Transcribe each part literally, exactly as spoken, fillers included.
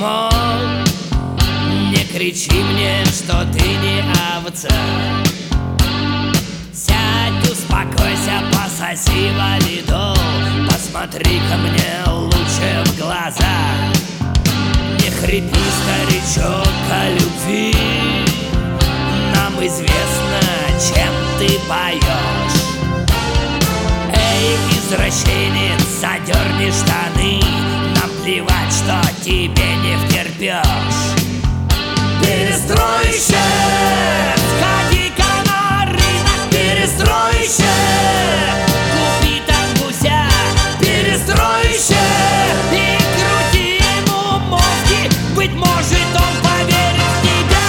дерьмо. Не кричи мне, что ты не овца. Сядь, успокойся, пососи валидол. Посмотри ко мне лучше в глаза. Не хрипи, старичок, о любви. Нам известно, чем ты поешь. Эй, извращенец, задерни штаны. Наплевать, что тебе не втерпешь. Перестройщик, сходи-ка на рынок. Перестройщик, купи там гуся. Перестройщик, и крути ему мозги. Быть может, он поверит в тебя.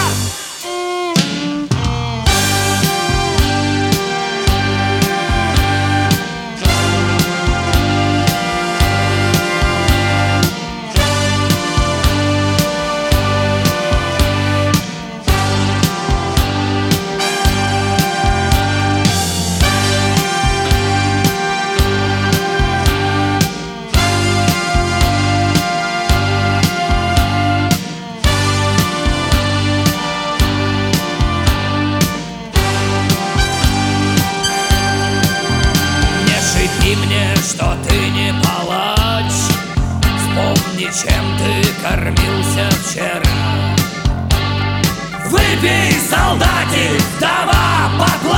И мне, что ты не палач. Вспомни, чем ты кормился вчера. Выпей, солдатик, вдова, поплачь.